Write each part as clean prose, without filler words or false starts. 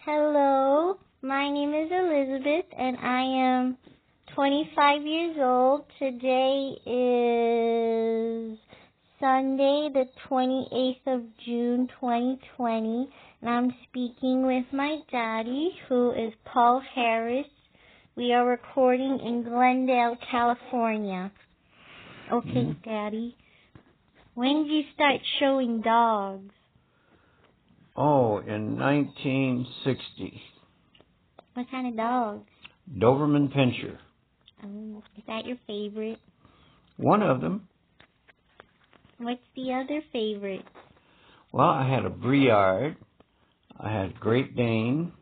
Hello, my name is Elizabeth and I am 25 years old. Today is Sunday, the 28th of June, 2020, and I'm speaking with my daddy, who is Paul Harris. We are recording in Glendale, California. Okay, Daddy. When did you start showing dogs? Oh, in 1960. What kind of dogs? Doberman Pinscher. Is that your favorite? One of them. What's the other favorite? Well, I had a Briard. I had Great Dane,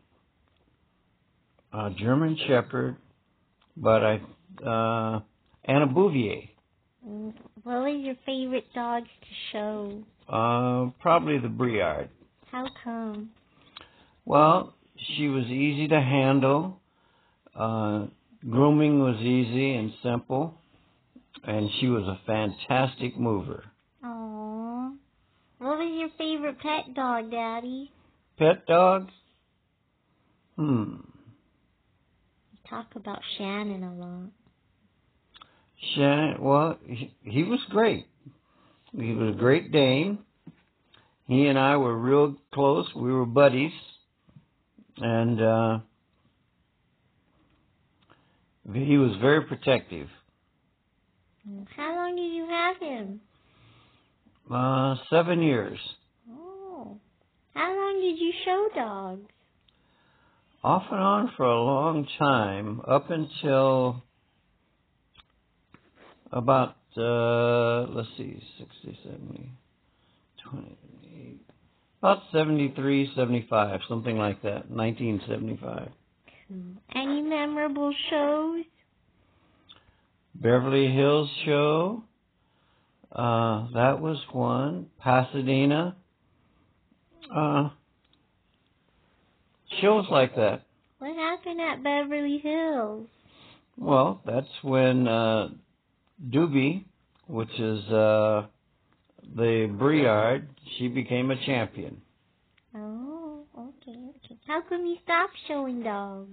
a German Shepherd, and a Bouvier. What was your favorite dogs to show? Probably the Briard. How come? Well, she was easy to handle. Grooming was easy and simple, and she was a fantastic mover. Aww. What was your favorite pet dog, Daddy? Pet dogs? You talk about Shannon a lot. Shannon, well, he was great. He was a Great Dane. He and I were real close. We were buddies. And he was very protective. How long did you have him? 7 years. Oh. How long did you show dogs? Off and on for a long time, up until about, 60, 70, 28, about 73, 75, something like that, 1975. Any memorable shows? Beverly Hills Show, that was one. Pasadena, shows like that. What happened at Beverly Hills? Well, that's when Doobie, which is the Briard, she became a champion. Oh, okay. How come you stopped showing dogs?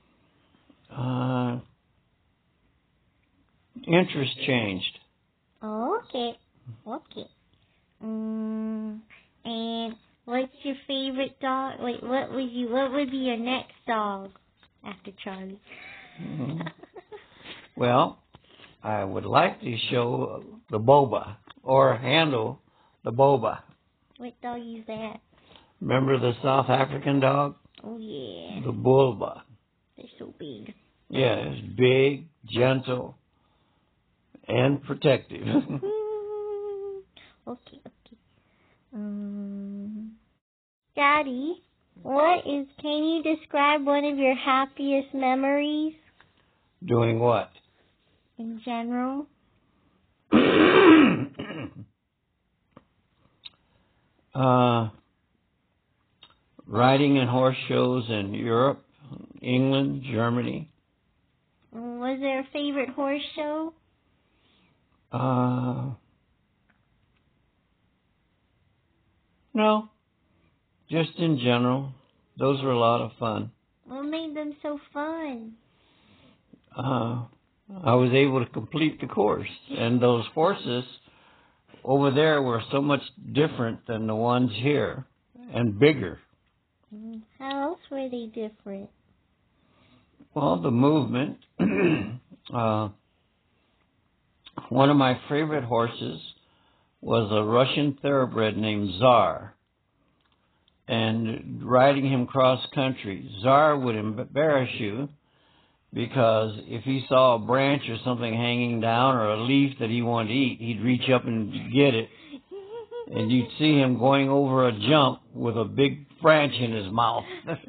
Interest changed. Oh, okay. And what's your favorite dog? Wait, what would be your next dog after Charlie? Well, I would like to show the Boba, or handle the Boba. What dog is that? Remember the South African dog? Oh, yeah. The Bulba. They're so big. Yeah, it's big, gentle, and protective. Okay. Daddy, can you describe one of your happiest memories? Doing what? In general? Riding in horse shows in Europe, England, Germany. Was there a favorite horse show? No, just in general. Those were a lot of fun. What made them so fun? I was able to complete the course, and those horses over there were so much different than the ones here, and bigger. How else were they different? Well, the movement. One of my favorite horses was a Russian thoroughbred named Tsar. And riding him cross country, Tsar would embarrass you because if he saw a branch or something hanging down or a leaf that he wanted to eat, he'd reach up and get it. And you'd see him going over a jump with a big branch in his mouth. That's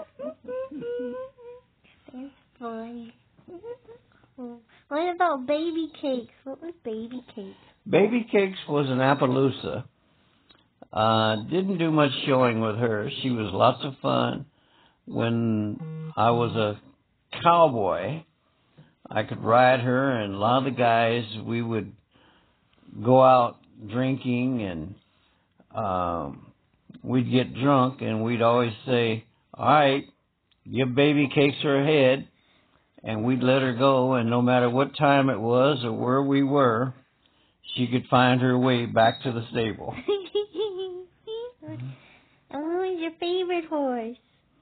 funny. What about Baby Cakes? What was Baby Cakes? Baby Cakes was an Appaloosa. Didn't do much showing with her. She was lots of fun. When I was a cowboy, I could ride her, and a lot of the guys, we would go out drinking, and we'd get drunk, and we'd always say, all right, give baby cakes her head, and we'd let her go, and no matter what time it was or where we were, she could find her way back to the stable. And who is your favorite horse?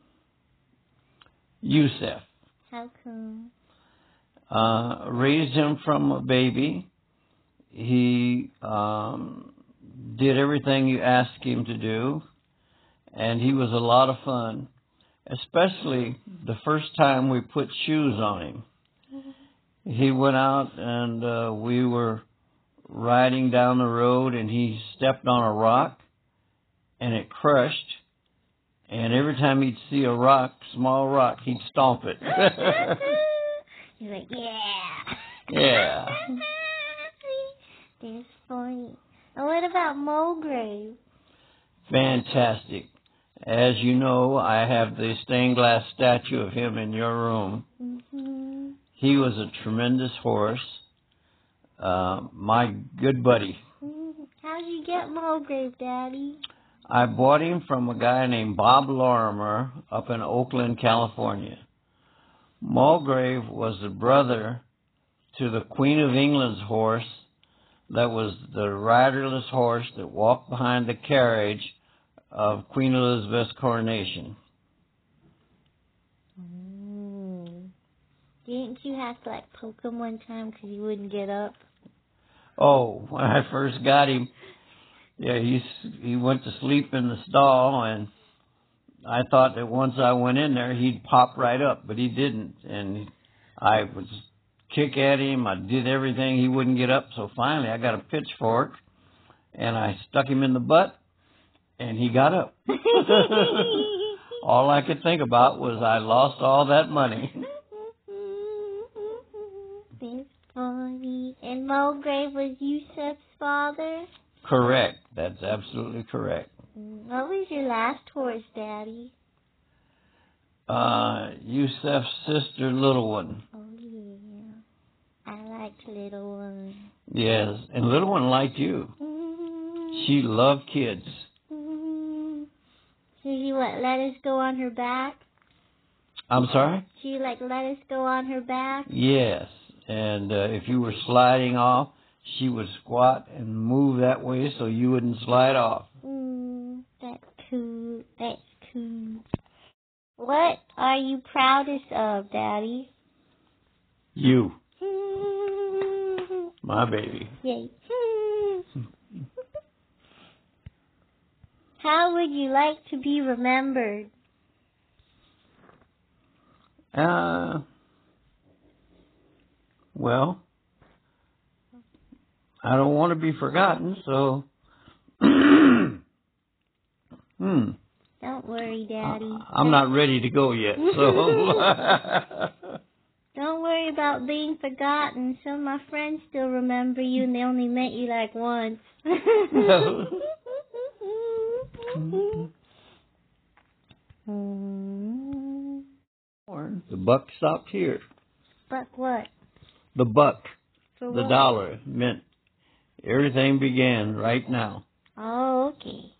Yusef. How come? Raised him from a baby. He did everything you asked him to do, and he was a lot of fun, especially the first time we put shoes on him. He went out and we were riding down the road, and he stepped on a rock, and it crushed. And every time he'd see a rock, small rock, he'd stomp it. He's like, yeah. Yeah. That's funny. And what about Mulgrave? Fantastic. As you know, I have the stained glass statue of him in your room. Mm-hmm. He was a tremendous horse. My good buddy. How'd you get Mulgrave, Daddy? I bought him from a guy named Bob Lorimer up in Oakland, California. Mulgrave was the brother to the Queen of England's horse that was the riderless horse that walked behind the carriage of Queen Elizabeth's coronation. Didn't you have to poke him one time because he wouldn't get up? Oh, when I first got him, yeah, he went to sleep in the stall, and I thought that once I went in there, he'd pop right up, but he didn't. And I would kick at him. I did everything. He wouldn't get up. So finally, I got a pitchfork, and I stuck him in the butt, and he got up. All I could think about was I lost all that money. That's funny. And Mulgrave was Yusef's father? Correct. That's absolutely correct. What was your last horse, Daddy? Yusef's sister, Little One. Oh, yeah. I liked Little One. Yes, and Little One liked you. She loved kids. So she let us go on her back? I'm sorry? She let us go on her back? Yes, and if you were sliding off, she would squat and move that way so you wouldn't slide off. That's cool. That's cool. What are you proudest of, Daddy? You. My baby. Yay. How would you like to be remembered? Well, I don't want to be forgotten, so... Don't worry, Daddy. I'm not ready to go yet, so... Don't worry about being forgotten. Some of my friends still remember you, and they only met you once. The buck stopped here. Buck what? The buck. For the what? dollar meant everything began right now. Oh, okay.